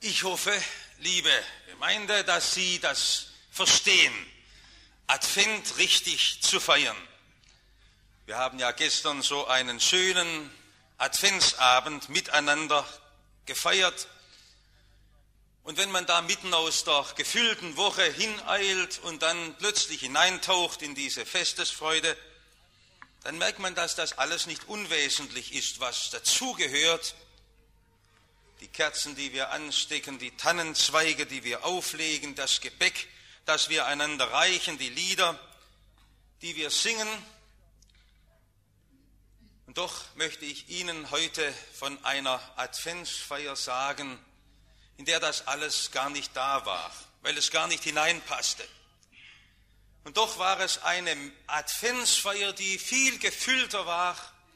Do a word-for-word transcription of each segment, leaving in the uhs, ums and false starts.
Ich hoffe, liebe Gemeinde, dass Sie das verstehen, Advent richtig zu feiern. Wir haben ja gestern so einen schönen Adventsabend miteinander gefeiert. Und wenn man da mitten aus der gefüllten Woche hineilt und dann plötzlich hineintaucht in diese Festesfreude, dann merkt man, dass das alles nicht unwesentlich ist, was dazugehört. Die Kerzen, die wir anstecken, die Tannenzweige, die wir auflegen, das Gebäck, das wir einander reichen, die Lieder, die wir singen. Und doch möchte ich Ihnen heute von einer Adventsfeier sagen, in der das alles gar nicht da war, weil es gar nicht hineinpasste. Und doch war es eine Adventsfeier, die viel gefüllter war,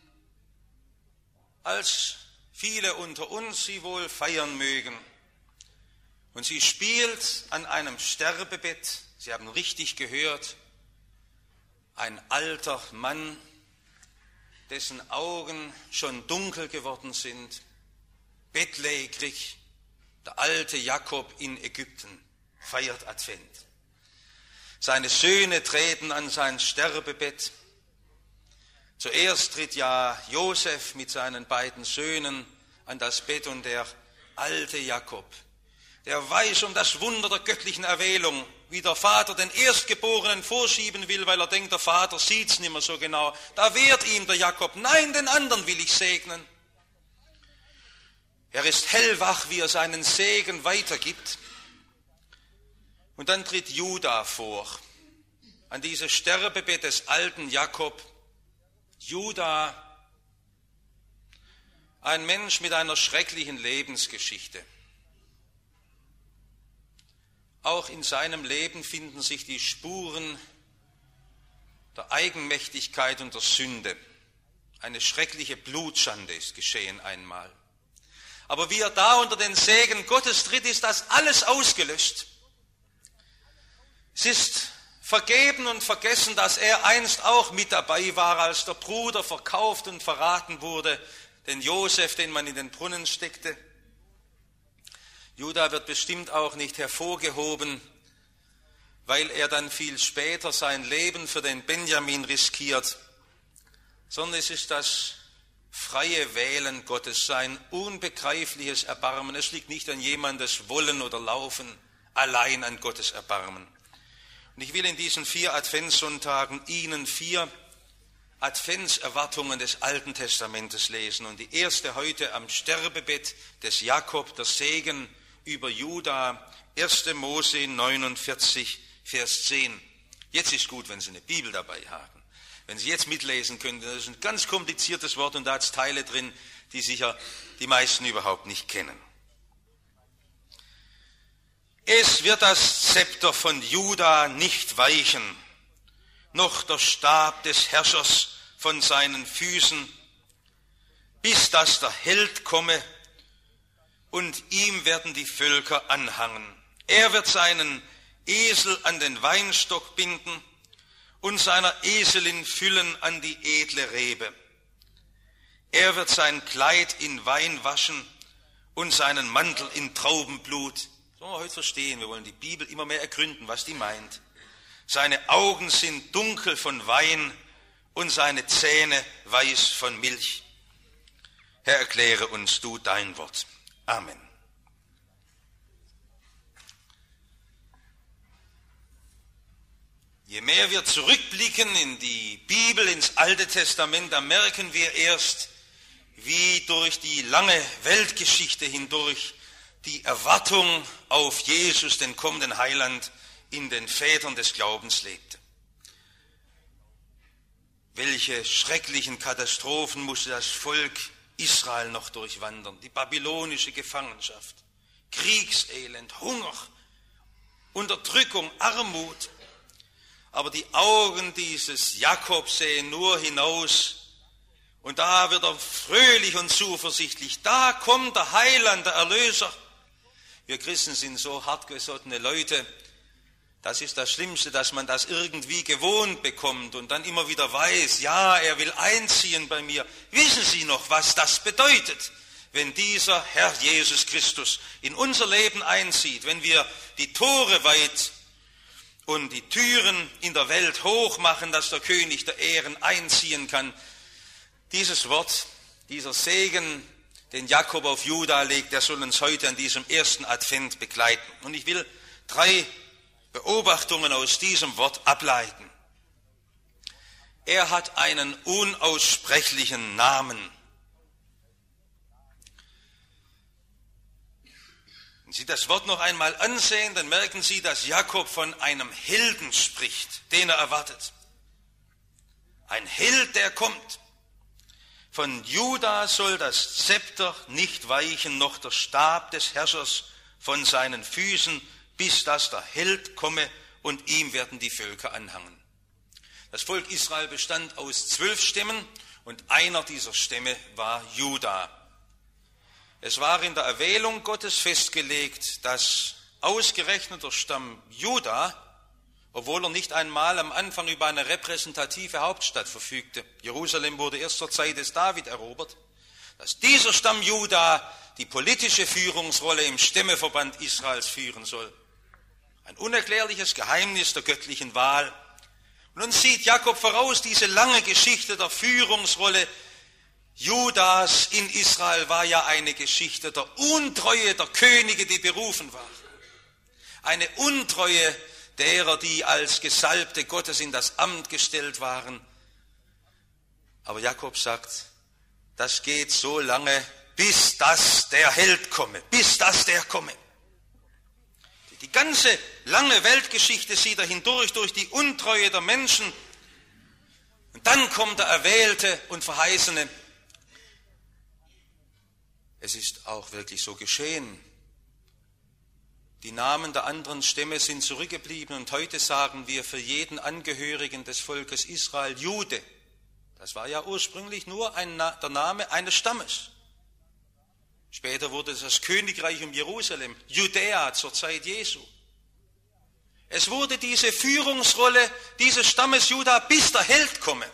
als viele unter uns sie wohl feiern mögen. Und sie spielt an einem Sterbebett, Sie haben richtig gehört, ein alter Mann, dessen Augen schon dunkel geworden sind, bettlägerig, der alte Jakob in Ägypten feiert Advent. Seine Söhne treten an sein Sterbebett. Zuerst tritt ja Josef mit seinen beiden Söhnen an das Bett und der alte Jakob, der weiß um das Wunder der göttlichen Erwählung, wie der Vater den Erstgeborenen vorschieben will, weil er denkt, der Vater sieht es nicht mehr so genau. Da wehrt ihm der Jakob, nein, den anderen will ich segnen. Er ist hellwach, wie er seinen Segen weitergibt. Und dann tritt Juda vor, an dieses Sterbebett des alten Jakob. Juda, ein Mensch mit einer schrecklichen Lebensgeschichte. Auch in seinem Leben finden sich die Spuren der Eigenmächtigkeit und der Sünde. Eine schreckliche Blutschande ist geschehen einmal. Aber wie er da unter den Segen Gottes tritt, ist das alles ausgelöscht. Es ist vergeben und vergessen, dass er einst auch mit dabei war, als der Bruder verkauft und verraten wurde, den Josef, den man in den Brunnen steckte. Juda wird bestimmt auch nicht hervorgehoben, weil er dann viel später sein Leben für den Benjamin riskiert, sondern es ist das freie Wählen Gottes, sein unbegreifliches Erbarmen. Es liegt nicht an jemandes Wollen oder Laufen, allein an Gottes Erbarmen. Und ich will in diesen vier Adventssonntagen Ihnen vier Adventserwartungen des Alten Testamentes lesen. Und die erste heute am Sterbebett des Jakob, der Segen über Juda, erster Mose neunundvierzig, Vers zehn. Jetzt ist gut, wenn Sie eine Bibel dabei haben. Wenn Sie jetzt mitlesen können, das ist ein ganz kompliziertes Wort und da hat es Teile drin, die sicher die meisten überhaupt nicht kennen. Es wird das Zepter von Juda nicht weichen, noch der Stab des Herrschers von seinen Füßen, bis dass der Held komme und ihm werden die Völker anhangen. Er wird seinen Esel an den Weinstock binden und seiner Eselin Füllen an die edle Rebe. Er wird sein Kleid in Wein waschen und seinen Mantel in Traubenblut. Das wollen wir heute verstehen. Wir wollen die Bibel immer mehr ergründen, was die meint. Seine Augen sind dunkel von Wein und seine Zähne weiß von Milch. Herr, erkläre uns du dein Wort. Amen. Je mehr wir zurückblicken in die Bibel, ins Alte Testament, da merken wir erst, wie durch die lange Weltgeschichte hindurch die Erwartung auf Jesus, den kommenden Heiland, in den Vätern des Glaubens lebte. Welche schrecklichen Katastrophen musste das Volk Israel noch durchwandern? Die babylonische Gefangenschaft, Kriegselend, Hunger, Unterdrückung, Armut. Aber die Augen dieses Jakob sehen nur hinaus und da wird er fröhlich und zuversichtlich. Da kommt der Heiland, der Erlöser. Wir Christen sind so hartgesottene Leute. Das ist das Schlimmste, dass man das irgendwie gewohnt bekommt und dann immer wieder weiß, ja, er will einziehen bei mir. Wissen Sie noch, was das bedeutet, wenn dieser Herr Jesus Christus in unser Leben einzieht, wenn wir die Tore weit und die Türen in der Welt hoch machen, dass der König der Ehren einziehen kann. Dieses Wort, dieser Segen, den Jakob auf Juda legt, der soll uns heute an diesem ersten Advent begleiten. Und ich will drei Beobachtungen aus diesem Wort ableiten. Er hat einen unaussprechlichen Namen. Wenn Sie das Wort noch einmal ansehen, dann merken Sie, dass Jakob von einem Helden spricht, den er erwartet. Ein Held, der kommt. Von Juda soll das Zepter nicht weichen, noch der Stab des Herrschers von seinen Füßen, bis dass der Held komme und ihm werden die Völker anhangen. Das Volk Israel bestand aus zwölf Stämmen und einer dieser Stämme war Juda. Es war in der Erwählung Gottes festgelegt, dass ausgerechnet der Stamm Juda, obwohl er nicht einmal am Anfang über eine repräsentative Hauptstadt verfügte, Jerusalem wurde erst zur Zeit des David erobert, dass dieser Stamm Juda die politische Führungsrolle im Stämmeverband Israels führen soll. Ein unerklärliches Geheimnis der göttlichen Wahl. Und nun sieht Jakob voraus, diese lange Geschichte der Führungsrolle Judas in Israel war ja eine Geschichte der Untreue der Könige, die berufen waren. Eine Untreue derer, die als Gesalbte Gottes in das Amt gestellt waren. Aber Jakob sagt, das geht so lange, bis dass der Held komme, bis dass der komme. Die ganze lange Weltgeschichte sieht er hindurch, durch die Untreue der Menschen. Und dann kommt der Erwählte und Verheißene. Es ist auch wirklich so geschehen. Die Namen der anderen Stämme sind zurückgeblieben und heute sagen wir für jeden Angehörigen des Volkes Israel Jude. Das war ja ursprünglich nur ein, der Name eines Stammes. Später wurde es das Königreich um Jerusalem, Judäa zur Zeit Jesu. Es wurde diese Führungsrolle dieses Stammes Juda, bis der Held komme.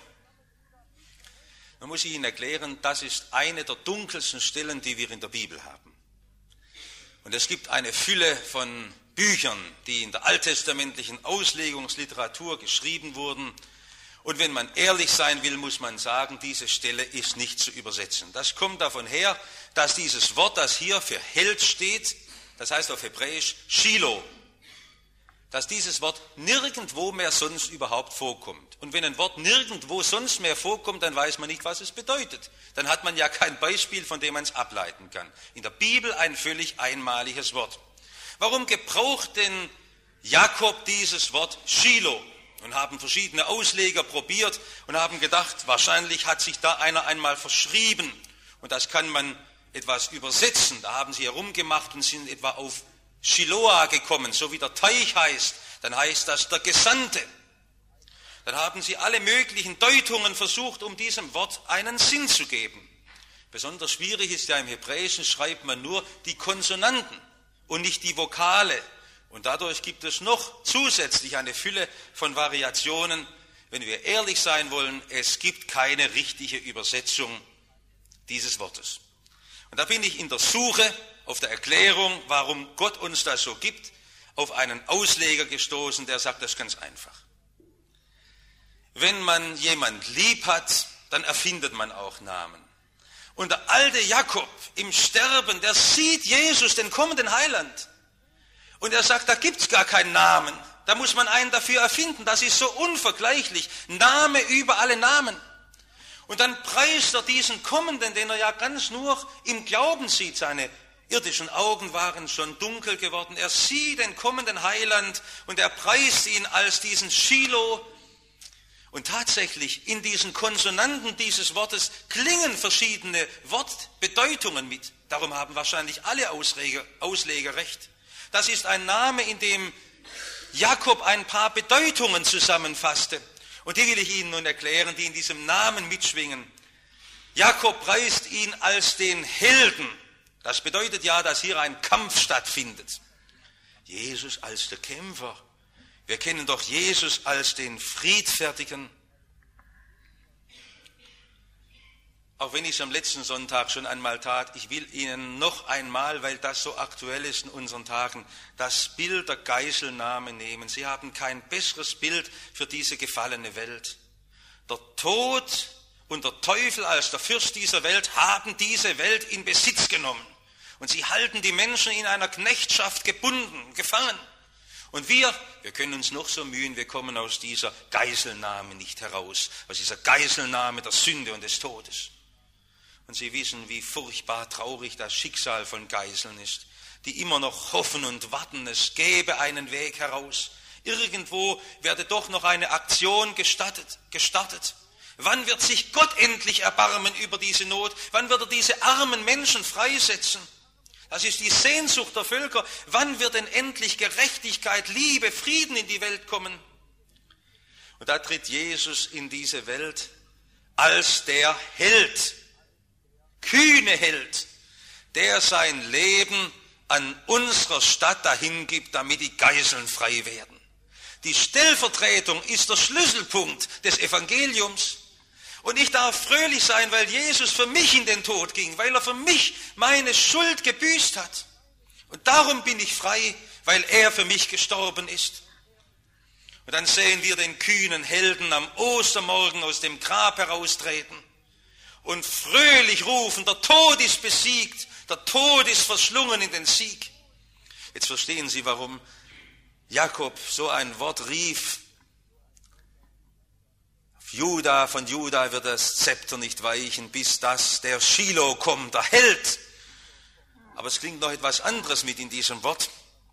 Man muss Ihnen erklären, das ist eine der dunkelsten Stellen, die wir in der Bibel haben. Und es gibt eine Fülle von Büchern, die in der alttestamentlichen Auslegungsliteratur geschrieben wurden. Und wenn man ehrlich sein will, muss man sagen, diese Stelle ist nicht zu übersetzen. Das kommt davon her, dass dieses Wort, das hier für Held steht, das heißt auf Hebräisch Shiloh, dass dieses Wort nirgendwo mehr sonst überhaupt vorkommt. Und wenn ein Wort nirgendwo sonst mehr vorkommt, dann weiß man nicht, was es bedeutet. Dann hat man ja kein Beispiel, von dem man es ableiten kann. In der Bibel ein völlig einmaliges Wort. Warum gebraucht denn Jakob dieses Wort Shiloh? Und haben verschiedene Ausleger probiert und haben gedacht, wahrscheinlich hat sich da einer einmal verschrieben. Und das kann man etwas übersetzen. Da haben sie herumgemacht und sind etwa auf Shiloah gekommen, so wie der Teich heißt. Dann heißt das der Gesandte. Dann haben sie alle möglichen Deutungen versucht, um diesem Wort einen Sinn zu geben. Besonders schwierig ist ja, im Hebräischen schreibt man nur die Konsonanten und nicht die Vokale. Und dadurch gibt es noch zusätzlich eine Fülle von Variationen. Wenn wir ehrlich sein wollen, es gibt keine richtige Übersetzung dieses Wortes. Und da bin ich in der Suche auf der Erklärung, warum Gott uns das so gibt, auf einen Ausleger gestoßen, der sagt das ganz einfach. Wenn man jemand lieb hat, dann erfindet man auch Namen. Und der alte Jakob im Sterben, der sieht Jesus, den kommenden Heiland. Und er sagt, da gibt's gar keinen Namen. Da muss man einen dafür erfinden. Das ist so unvergleichlich. Name über alle Namen. Und dann preist er diesen Kommenden, den er ja ganz nur im Glauben sieht. Seine irdischen Augen waren schon dunkel geworden. Er sieht den kommenden Heiland und er preist ihn als diesen Shiloh. Und tatsächlich in diesen Konsonanten dieses Wortes klingen verschiedene Wortbedeutungen mit. Darum haben wahrscheinlich alle Ausleger, Ausleger recht. Das ist ein Name, in dem Jakob ein paar Bedeutungen zusammenfasste. Und die will ich Ihnen nun erklären, die in diesem Namen mitschwingen. Jakob preist ihn als den Helden. Das bedeutet ja, dass hier ein Kampf stattfindet. Jesus als der Kämpfer. Wir kennen doch Jesus als den Friedfertigen. auch wenn ich es am letzten Sonntag schon einmal tat, ich will Ihnen noch einmal, weil das so aktuell ist in unseren Tagen, das Bild der Geiselnahme nehmen. Sie haben kein besseres Bild für diese gefallene Welt. Der Tod und der Teufel als der Fürst dieser Welt haben diese Welt in Besitz genommen. Und sie halten die Menschen in einer Knechtschaft gebunden, gefangen. Und wir, wir können uns noch so mühen, wir kommen aus dieser Geiselnahme nicht heraus, aus dieser Geiselnahme der Sünde und des Todes. Und Sie wissen, wie furchtbar traurig das Schicksal von Geiseln ist, die immer noch hoffen und warten, es gäbe einen Weg heraus. Irgendwo werde doch noch eine Aktion gestartet, gestartet. Wann wird sich Gott endlich erbarmen über diese Not? Wann wird er diese armen Menschen freisetzen? Das ist die Sehnsucht der Völker. Wann wird denn endlich Gerechtigkeit, Liebe, Frieden in die Welt kommen? Und da tritt Jesus in diese Welt als der Held, kühne Held, der sein Leben an unserer Stadt dahingibt, damit die Geiseln frei werden. Die Stellvertretung ist der Schlüsselpunkt des Evangeliums. Und ich darf fröhlich sein, weil Jesus für mich in den Tod ging, weil er für mich meine Schuld gebüßt hat. Und darum bin ich frei, weil er für mich gestorben ist. Und dann sehen wir den kühnen Helden am Ostermorgen aus dem Grab heraustreten und fröhlich rufen, der Tod ist besiegt, der Tod ist verschlungen in den Sieg. Jetzt verstehen Sie, warum Jakob so ein Wort rief. Juda, von Juda wird das Zepter nicht weichen, bis das der Shiloh kommt, der Held. Aber es klingt noch etwas anderes mit in diesem Wort.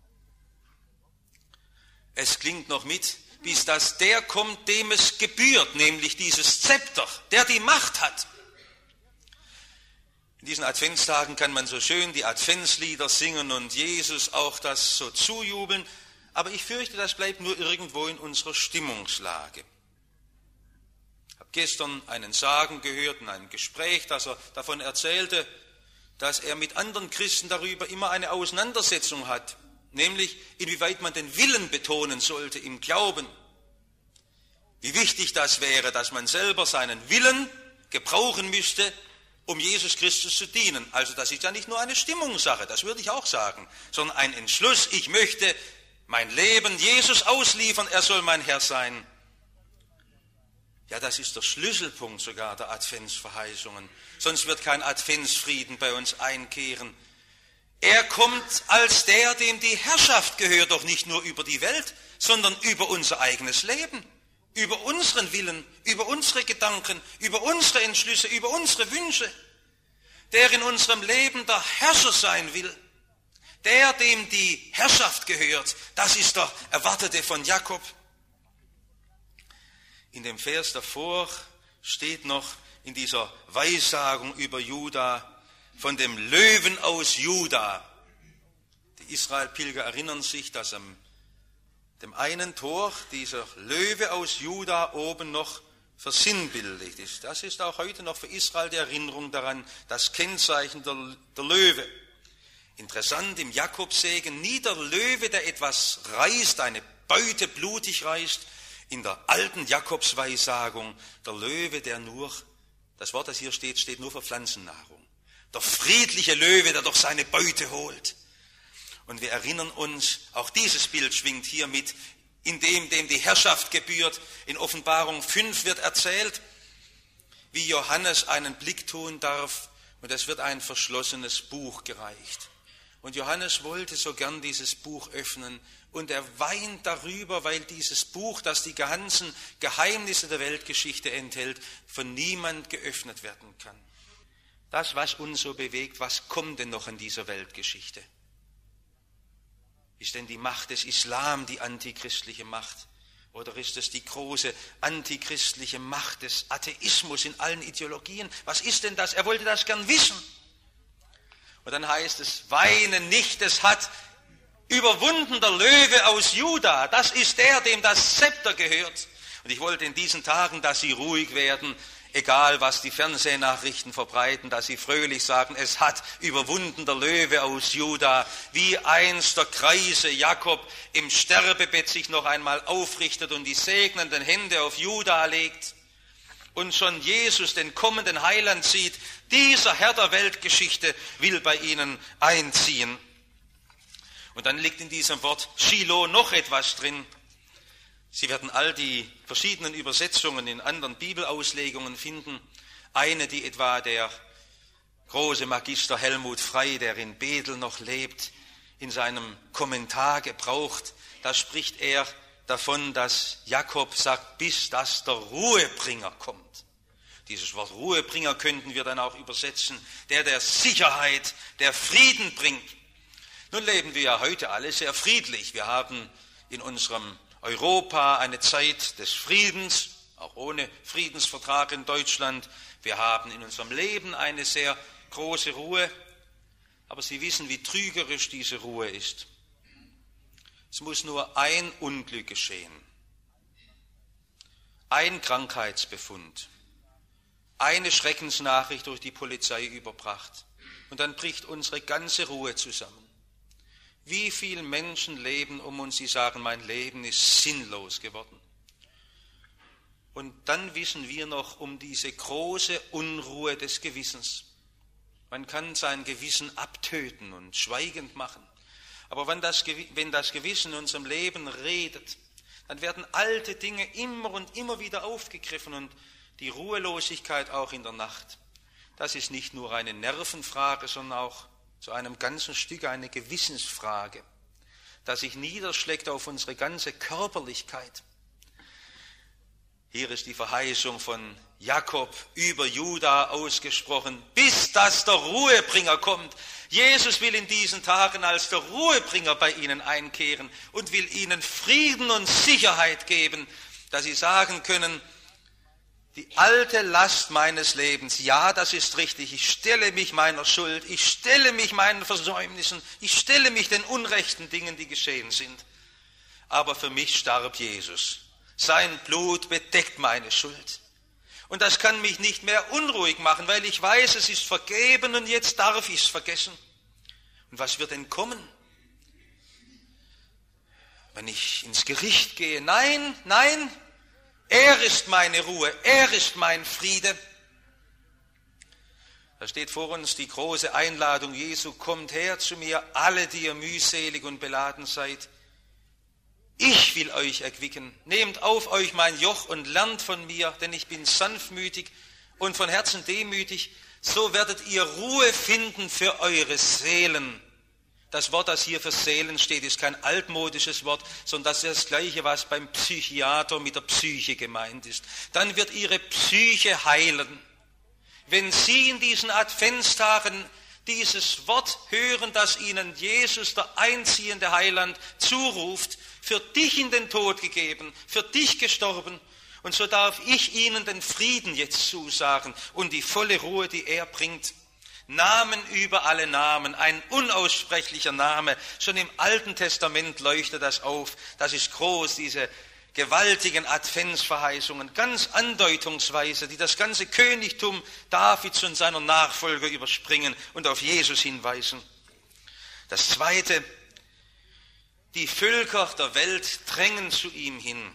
Es klingt noch mit, bis das der kommt, dem es gebührt, nämlich dieses Zepter, der die Macht hat. In diesen Adventstagen kann man so schön die Adventslieder singen und Jesus auch das so zujubeln, aber ich fürchte, das bleibt nur irgendwo in unserer Stimmungslage. Gestern einen Sagen gehört in einem Gespräch, dass er davon erzählte, dass er mit anderen Christen darüber immer eine Auseinandersetzung hat, nämlich inwieweit man den Willen betonen sollte im Glauben. Wie wichtig das wäre, dass man selber seinen Willen gebrauchen müsste, um Jesus Christus zu dienen. Also das ist ja nicht nur eine Stimmungssache, das würde ich auch sagen, sondern ein Entschluss, ich möchte mein Leben Jesus ausliefern, er soll mein Herr sein. Ja, das ist der Schlüsselpunkt sogar der Adventsverheißungen. Sonst wird kein Adventsfrieden bei uns einkehren. Er kommt als der, dem die Herrschaft gehört, doch nicht nur über die Welt, sondern über unser eigenes Leben, über unseren Willen, über unsere Gedanken, über unsere Entschlüsse, über unsere Wünsche. Der in unserem Leben der Herrscher sein will, der, dem die Herrschaft gehört, das ist der Erwartete von Jakob. In dem Vers davor steht noch in dieser Weissagung über Juda von dem Löwen aus Juda. Die Israelpilger erinnern sich, dass am dem einen Tor dieser Löwe aus Juda oben noch versinnbildlicht ist. Das ist auch heute noch für Israel die Erinnerung daran, das Kennzeichen der, der Löwe. Interessant, im Jakobsegen, nie der Löwe, der etwas reißt, eine Beute blutig reißt. In der alten Jakobsweissagung, der Löwe, der nur, das Wort, das hier steht, steht nur für Pflanzennahrung. Der friedliche Löwe, der doch seine Beute holt. Und wir erinnern uns, auch dieses Bild schwingt hier mit, in dem, dem die Herrschaft gebührt. In Offenbarung fünf wird erzählt, wie Johannes einen Blick tun darf und es wird ein verschlossenes Buch gereicht. Und Johannes wollte so gern dieses Buch öffnen und er weint darüber, weil dieses Buch, das die ganzen Geheimnisse der Weltgeschichte enthält, von niemand geöffnet werden kann. Das, was uns so bewegt, was kommt denn noch in dieser Weltgeschichte? Ist denn die Macht des Islam die antichristliche Macht? Oder ist es die große antichristliche Macht des Atheismus in allen Ideologien? Was ist denn das? Er wollte das gern wissen. Und dann heißt es, weine nicht, es hat überwunden der Löwe aus Juda. Das ist der, dem das Zepter gehört. Und ich wollte in diesen Tagen, dass Sie ruhig werden, egal was die Fernsehnachrichten verbreiten, dass Sie fröhlich sagen, es hat überwunden der Löwe aus Juda, wie einst der greise Jakob im Sterbebett sich noch einmal aufrichtet und die segnenden Hände auf Juda legt. und schon Jesus, den kommenden Heiland, sieht, dieser Herr der Weltgeschichte will bei ihnen einziehen. Und dann liegt in diesem Wort Shiloh noch etwas drin. Sie werden all die verschiedenen Übersetzungen in anderen Bibelauslegungen finden. Eine, die etwa der große Magister Helmut Frey, der in Bethel noch lebt, in seinem Kommentar gebraucht. Da spricht er davon, dass Jakob sagt, bis dass der Ruhebringer kommt. Dieses Wort Ruhebringer könnten wir dann auch übersetzen, der der Sicherheit, der Frieden bringt. Nun leben wir ja heute alle sehr friedlich. Wir haben in unserem Europa eine Zeit des Friedens, auch ohne Friedensvertrag in Deutschland. Wir haben in unserem Leben eine sehr große Ruhe. Aber Sie wissen, wie trügerisch diese Ruhe ist. Es muss nur ein Unglück geschehen, ein Krankheitsbefund, eine Schreckensnachricht durch die Polizei überbracht und dann bricht unsere ganze Ruhe zusammen. Wie viele Menschen leben um uns, die sagen, mein Leben ist sinnlos geworden. Und dann wissen wir noch um diese große Unruhe des Gewissens. Man kann sein Gewissen abtöten und schweigend machen. Aber wenn das, wenn das Gewissen in unserem Leben redet, dann werden alte Dinge immer und immer wieder aufgegriffen und die Ruhelosigkeit auch in der Nacht. Das ist nicht nur eine Nervenfrage, sondern auch zu einem ganzen Stück eine Gewissensfrage, das sich niederschlägt auf unsere ganze Körperlichkeit. Hier ist die Verheißung von Jakob über Juda ausgesprochen, bis dass der Ruhebringer kommt. Jesus will in diesen Tagen als der Ruhebringer bei ihnen einkehren und will ihnen Frieden und Sicherheit geben, dass sie sagen können, die alte Last meines Lebens, ja, das ist richtig, ich stelle mich meiner Schuld, ich stelle mich meinen Versäumnissen, ich stelle mich den unrechten Dingen, die geschehen sind. Aber für mich starb Jesus. Sein Blut bedeckt meine Schuld. Und das kann mich nicht mehr unruhig machen, weil ich weiß, es ist vergeben und jetzt darf ich es vergessen. Und was wird denn kommen? Wenn ich ins Gericht gehe, nein, nein, er ist meine Ruhe, er ist mein Friede. Da steht vor uns die große Einladung Jesu, kommt her zu mir, alle, die ihr mühselig und beladen seid. Ich will euch erquicken. Nehmt auf euch mein Joch und lernt von mir, denn ich bin sanftmütig und von Herzen demütig. So werdet ihr Ruhe finden für eure Seelen. Das Wort, das hier für Seelen steht, ist kein altmodisches Wort, sondern das ist das Gleiche, was beim Psychiater mit der Psyche gemeint ist. Dann wird ihre Psyche heilen. Wenn Sie in diesen Adventstagen dieses Wort hören, das Ihnen Jesus, der einziehende Heiland, zuruft, für dich in den Tod gegeben, für dich gestorben, und so darf ich Ihnen den Frieden jetzt zusagen und die volle Ruhe, die er bringt. Namen über alle Namen, ein unaussprechlicher Name, schon im Alten Testament leuchtet das auf, das ist groß, diese gewaltigen Adventsverheißungen, ganz andeutungsweise, die das ganze Königtum Davids und seiner Nachfolger überspringen und auf Jesus hinweisen. Das Zweite, die Völker der Welt drängen zu ihm hin.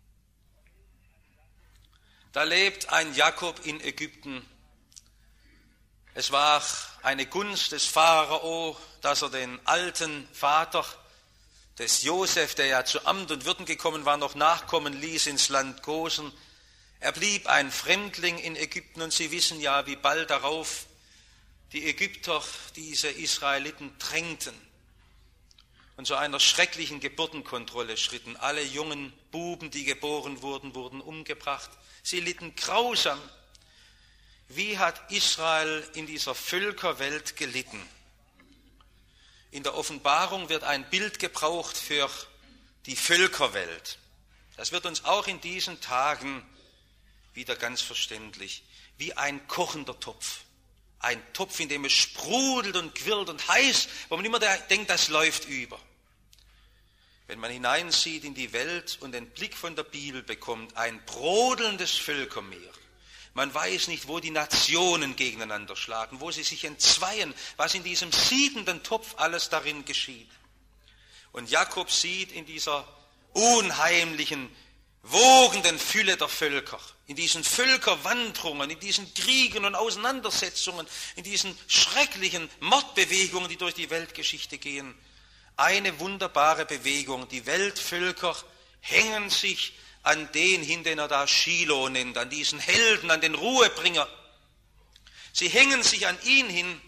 Da lebt ein Jakob in Ägypten. Es war eine Gunst des Pharao, dass er den alten Vater des Josef, der ja zu Amt und Würden gekommen war, noch nachkommen ließ ins Land Gosen. Er blieb ein Fremdling in Ägypten und Sie wissen ja, wie bald darauf die Ägypter diese Israeliten drängten. Und zu einer schrecklichen Geburtenkontrolle schritten. Alle jungen Buben, die geboren wurden, wurden umgebracht. Sie litten grausam. Wie hat Israel in dieser Völkerwelt gelitten? In der Offenbarung wird ein Bild gebraucht für die Völkerwelt. Das wird uns auch in diesen Tagen wieder ganz verständlich. Wie ein kochender Topf. Ein Topf, in dem es sprudelt und quirlt und heiß, wo man immer denkt, das läuft über. Wenn man hineinsieht in die Welt und den Blick von der Bibel bekommt, ein brodelndes Völkermeer. Man weiß nicht, wo die Nationen gegeneinander schlagen, wo sie sich entzweien, was in diesem siedenden Topf alles darin geschieht. Und Jakob sieht in dieser unheimlichen wogenden Fülle der Völker, in diesen Völkerwanderungen, in diesen Kriegen und Auseinandersetzungen, in diesen schrecklichen Mordbewegungen, die durch die Weltgeschichte gehen, eine wunderbare Bewegung. Die Weltvölker hängen sich an den hin, den er da Shiloh nennt, an diesen Helden, an den Ruhebringer. Sie hängen sich an ihn hin.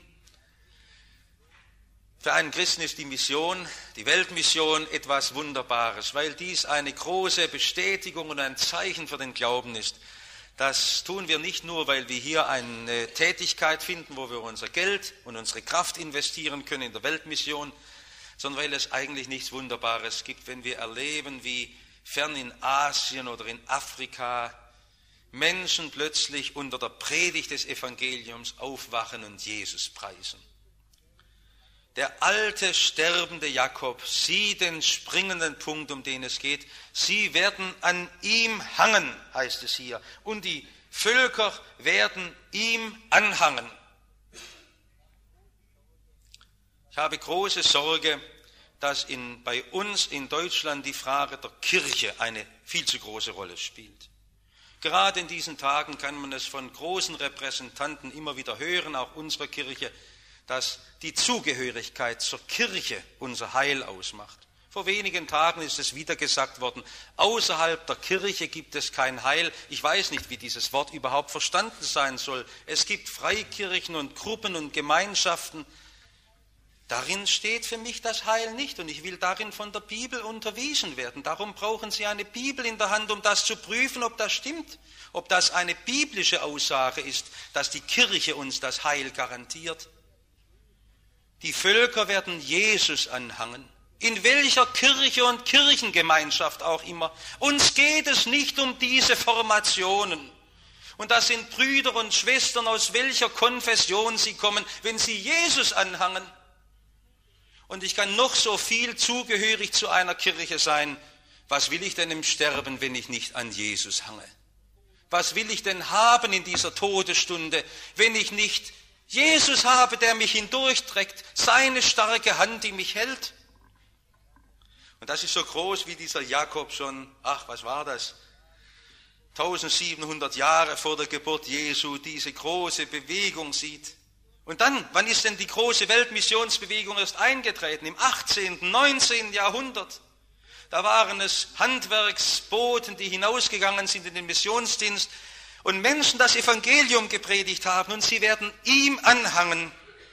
Für einen Christen ist die Mission, die Weltmission etwas Wunderbares, weil dies eine große Bestätigung und ein Zeichen für den Glauben ist. Das tun wir nicht nur, weil wir hier eine Tätigkeit finden, wo wir unser Geld und unsere Kraft investieren können in der Weltmission, sondern weil es eigentlich nichts Wunderbares gibt, wenn wir erleben, wie fern in Asien oder in Afrika Menschen plötzlich unter der Predigt des Evangeliums aufwachen und Jesus preisen. Der alte, sterbende Jakob sieht den springenden Punkt, um den es geht. Sie werden an ihm hangen, heißt es hier. Und die Völker werden ihm anhangen. Ich habe große Sorge, dass in, bei uns in Deutschland die Frage der Kirche eine viel zu große Rolle spielt. Gerade in diesen Tagen kann man es von großen Repräsentanten immer wieder hören, auch unserer Kirche, dass die Zugehörigkeit zur Kirche unser Heil ausmacht. Vor wenigen Tagen ist es wieder gesagt worden, außerhalb der Kirche gibt es kein Heil. Ich weiß nicht, wie dieses Wort überhaupt verstanden sein soll. Es gibt Freikirchen und Gruppen und Gemeinschaften. Darin steht für mich das Heil nicht und ich will darin von der Bibel unterwiesen werden. Darum brauchen Sie eine Bibel in der Hand, um das zu prüfen, ob das stimmt, ob das eine biblische Aussage ist, dass die Kirche uns das Heil garantiert. Die Völker werden Jesus anhangen, in welcher Kirche und Kirchengemeinschaft auch immer. Uns geht es nicht um diese Formationen. Und das sind Brüder und Schwestern, aus welcher Konfession sie kommen, wenn sie Jesus anhangen. Und ich kann noch so viel zugehörig zu einer Kirche sein. Was will ich denn im Sterben, wenn ich nicht an Jesus hange? Was will ich denn haben in dieser Todesstunde, wenn ich nicht Jesus habe, der mich hindurchträgt, seine starke Hand, die mich hält? Und das ist so groß, wie dieser Jakob schon, ach, was war das? eintausendsiebenhundert Jahre vor der Geburt Jesu diese große Bewegung sieht. Und dann, wann ist denn die große Weltmissionsbewegung erst eingetreten? Im achtzehnten, neunzehnten Jahrhundert. Da waren es Handwerksboten, die hinausgegangen sind in den Missionsdienst und Menschen das Evangelium gepredigt haben und sie werden ihm anhangen.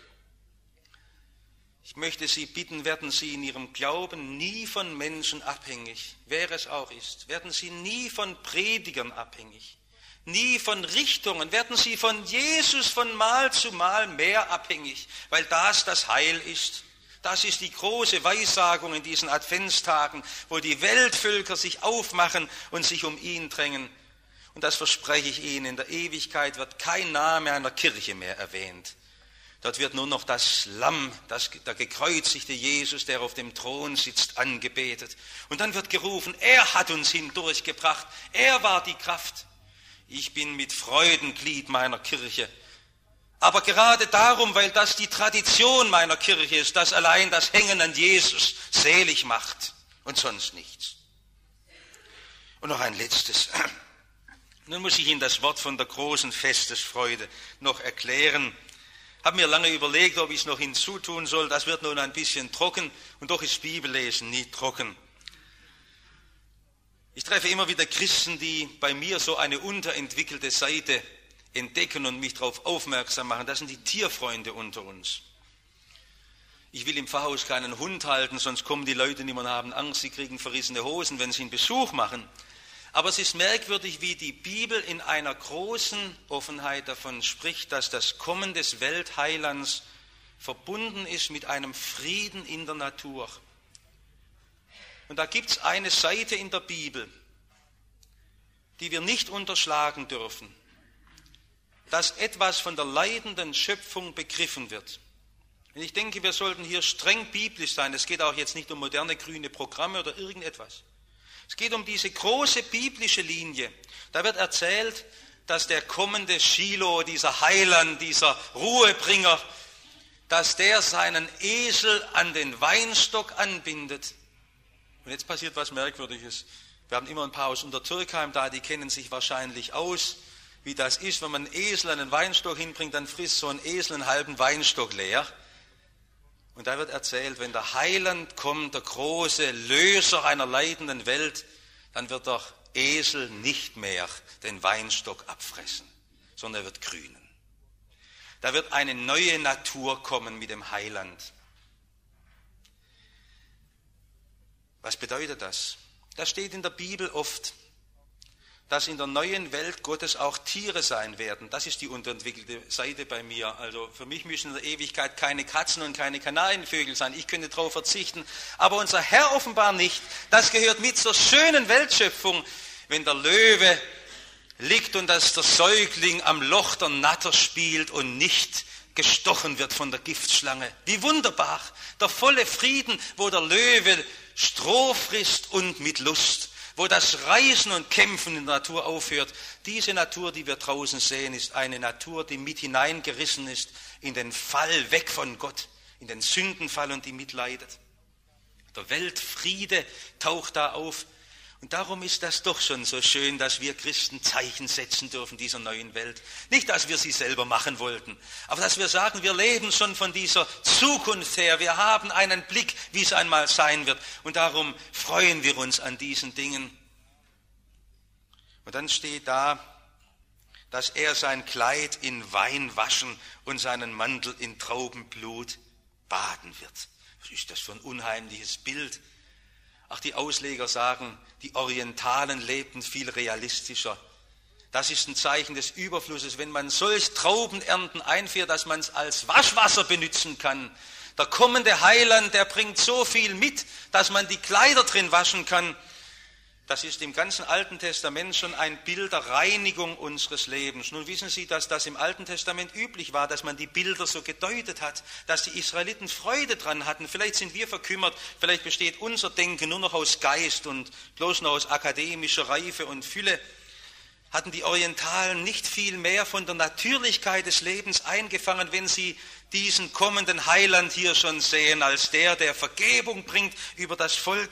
Ich möchte Sie bitten, werden Sie in Ihrem Glauben nie von Menschen abhängig, wer es auch ist. Werden Sie nie von Predigern abhängig, nie von Richtungen. Werden Sie von Jesus von Mal zu Mal mehr abhängig, weil das das Heil ist. Das ist die große Weissagung in diesen Adventstagen, wo die Weltvölker sich aufmachen und sich um ihn drängen. Und das verspreche ich Ihnen, in der Ewigkeit wird kein Name einer Kirche mehr erwähnt. Dort wird nur noch das Lamm, das, der gekreuzigte Jesus, der auf dem Thron sitzt, angebetet. Und dann wird gerufen, er hat uns hindurchgebracht, er war die Kraft. Ich bin mit Freuden Glied meiner Kirche. Aber gerade darum, weil das die Tradition meiner Kirche ist, dass allein das Hängen an Jesus selig macht und sonst nichts. Und noch ein letztes. Nun muss ich Ihnen das Wort von der großen Festesfreude noch erklären. Ich habe mir lange überlegt, ob ich es noch hinzutun soll. Das wird nun ein bisschen trocken und doch ist Bibellesen nie trocken. Ich treffe immer wieder Christen, die bei mir so eine unterentwickelte Seite entdecken und mich darauf aufmerksam machen. Das sind die Tierfreunde unter uns. Ich will im Pfarrhaus keinen Hund halten, sonst kommen die Leute nicht mehr und haben Angst, sie kriegen verrissene Hosen, wenn sie einen Besuch machen. Aber es ist merkwürdig, wie die Bibel in einer großen Offenheit davon spricht, dass das Kommen des Weltheilands verbunden ist mit einem Frieden in der Natur. Und da gibt es eine Seite in der Bibel, die wir nicht unterschlagen dürfen, dass etwas von der leidenden Schöpfung begriffen wird. Und ich denke, wir sollten hier streng biblisch sein. Es geht auch jetzt nicht um moderne grüne Programme oder irgendetwas. Es geht um diese große biblische Linie. Da wird erzählt, dass der kommende Shiloh, dieser Heiland, dieser Ruhebringer, dass der seinen Esel an den Weinstock anbindet. Und jetzt passiert was Merkwürdiges. Wir haben immer ein paar aus Untertürkheim da, die kennen sich wahrscheinlich aus, wie das ist. Wenn man einen Esel an einen Weinstock hinbringt, dann frisst so ein Esel einen halben Weinstock leer. Und da wird erzählt, wenn der Heiland kommt, der große Löser einer leidenden Welt, dann wird der Esel nicht mehr den Weinstock abfressen, sondern er wird grünen. Da wird eine neue Natur kommen mit dem Heiland. Was bedeutet das? Das steht in der Bibel oft, dass in der neuen Welt Gottes auch Tiere sein werden. Das ist die unterentwickelte Seite bei mir. Also für mich müssen in der Ewigkeit keine Katzen und keine Kanarienvögel sein. Ich könnte darauf verzichten. Aber unser Herr offenbar nicht. Das gehört mit zur schönen Weltschöpfung, wenn der Löwe liegt und dass der Säugling am Loch der Natter spielt und nicht gestochen wird von der Giftschlange. Wie wunderbar! Der volle Frieden, wo der Löwe Stroh frisst und mit Lust, wo das Reißen und Kämpfen in der Natur aufhört. Diese Natur, die wir draußen sehen, ist eine Natur, die mit hineingerissen ist in den Fall weg von Gott, in den Sündenfall und die mitleidet. Der Weltfriede taucht da auf. Und darum ist das doch schon so schön, dass wir Christen Zeichen setzen dürfen dieser neuen Welt. Nicht, dass wir sie selber machen wollten, aber dass wir sagen, wir leben schon von dieser Zukunft her. Wir haben einen Blick, wie es einmal sein wird. Und darum freuen wir uns an diesen Dingen. Und dann steht da, dass er sein Kleid in Wein waschen und seinen Mantel in Traubenblut baden wird. Was ist das für ein unheimliches Bild? Ach, die Ausleger sagen, die Orientalen lebten viel realistischer. Das ist ein Zeichen des Überflusses, wenn man solch Traubenernten einfährt, dass man es als Waschwasser benutzen kann. Der kommende Heiland, der bringt so viel mit, dass man die Kleider drin waschen kann. Das ist im ganzen Alten Testament schon ein Bild der Reinigung unseres Lebens. Nun wissen Sie, dass das im Alten Testament üblich war, dass man die Bilder so gedeutet hat, dass die Israeliten Freude dran hatten. Vielleicht sind wir verkümmert, vielleicht besteht unser Denken nur noch aus Geist und bloß noch aus akademischer Reife und Fülle. Hatten die Orientalen nicht viel mehr von der Natürlichkeit des Lebens eingefangen, wenn sie diesen kommenden Heiland hier schon sehen, als der, der Vergebung bringt über das Volk.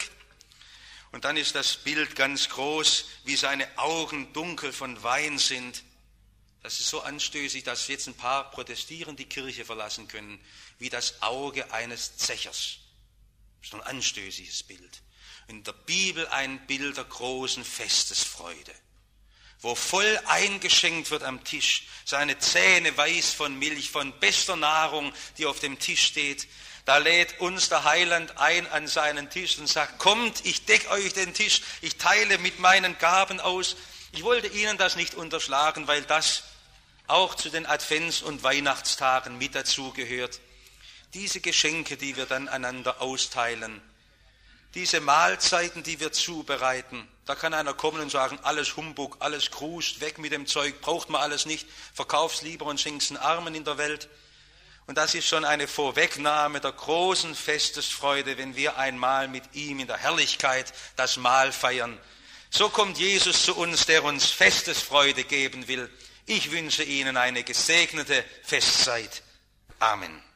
Und dann ist das Bild ganz groß, wie seine Augen dunkel von Wein sind. Das ist so anstößig, dass jetzt ein paar protestieren die Kirche verlassen können, wie das Auge eines Zechers. Das ist so ein anstößiges Bild. In der Bibel ein Bild der großen Festesfreude, wo voll eingeschenkt wird am Tisch, seine Zähne weiß von Milch, von bester Nahrung, die auf dem Tisch steht. Da lädt uns der Heiland ein an seinen Tisch und sagt, kommt, ich decke euch den Tisch, ich teile mit meinen Gaben aus. Ich wollte Ihnen das nicht unterschlagen, weil das auch zu den Advents- und Weihnachtstagen mit dazugehört. Diese Geschenke, die wir dann einander austeilen, diese Mahlzeiten, die wir zubereiten, da kann einer kommen und sagen, alles Humbug, alles Kruscht, weg mit dem Zeug, braucht man alles nicht, verkauf's lieber und schenk's den Armen in der Welt. Und das ist schon eine Vorwegnahme der großen Festesfreude, wenn wir einmal mit ihm in der Herrlichkeit das Mahl feiern. So kommt Jesus zu uns, der uns Festesfreude geben will. Ich wünsche Ihnen eine gesegnete Festzeit. Amen.